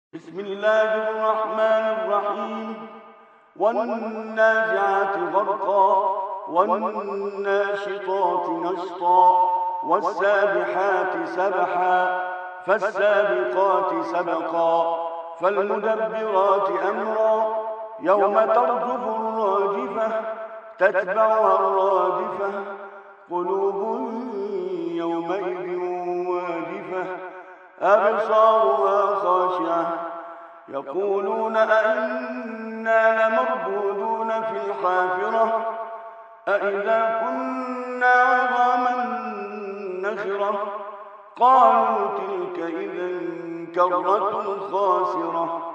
بسم الله الرحمن الرحيم. والنازعات غرقا والناشطات نشطا والسابحات سبحا فالسابقات سبقا فالمدبرات أمرا يوم ترجف الراجفة تتبعها الرادفة قلوب يومئذ واجفة أبصارها خاشعة يقولون أئنا لمردودون في الحافرة أئذا كنا عظاما نخرة قالوا تلك إذا كرة خاسرة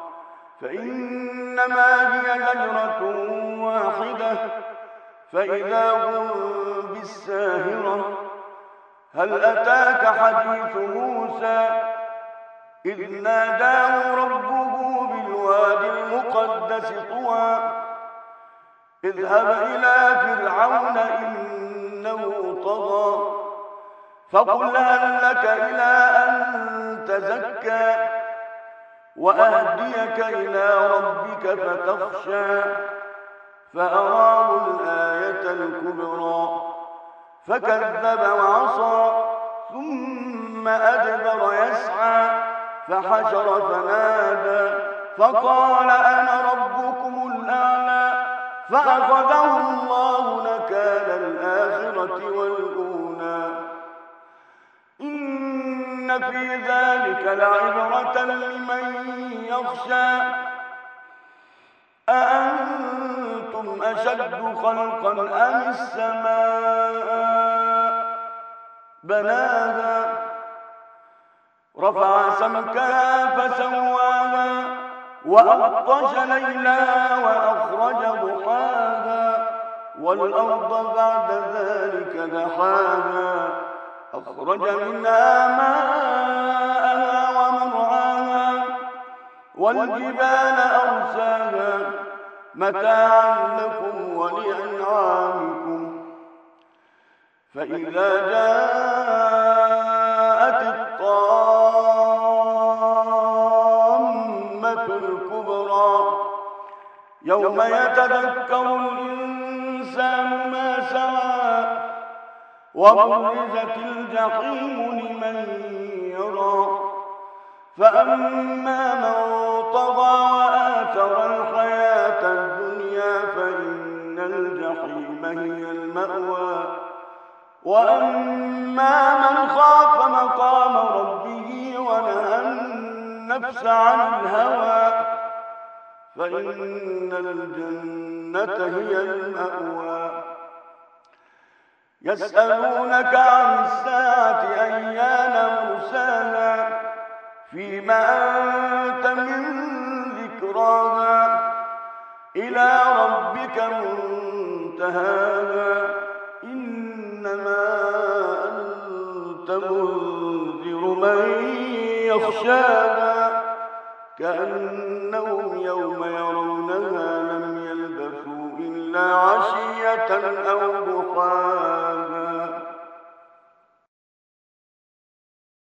فإنما هي زجرة واحدة فإذا هم بالساهرة هل أتاك حديث موسى إذ ناداه ربه بالوادي المقدس طوى اذهب إلى فرعون إنه طغى فقل هل لك إلى أن تزكى وأهديك إلى ربك فتخشى فأراه الآية الكبرى فكذب وعصى ثم أدبر يسعى فحشر فنادى فقال أنا ربكم الأعلى فأخذه الله نكال الآخرة والأولى إن في ذلك لعبرة لمن يخشى أأنتم أشد خلقا أم السماء بناها رفع سمكها فسواها وأغطش ليلها وأخرج ضحاها والأرض بعد ذلك دحاها أخرج منها ماءها ومرعاها والجبال أرساها متاعا لكم ولأنعامكم فإذا جاءت الطامة الكبرى يوم يتذكر الإنسان ما سعى وبرزت الجحيم لمن يرى فأما من طغى وآثر الحياة الدنيا فإن الجحيم هي المأوى وأما من خاف مقام ربه ونهى النفس عن الهوى فإن الجنة هي المأوى يسألونك عن الساعة أيان مرساها فيما أنت من ذكراها إلى ربك منتهاها إنما أنت منذر من يخشاها كأنهم يوم يرونها لم يلبثوا إلا عشية أو ضحاها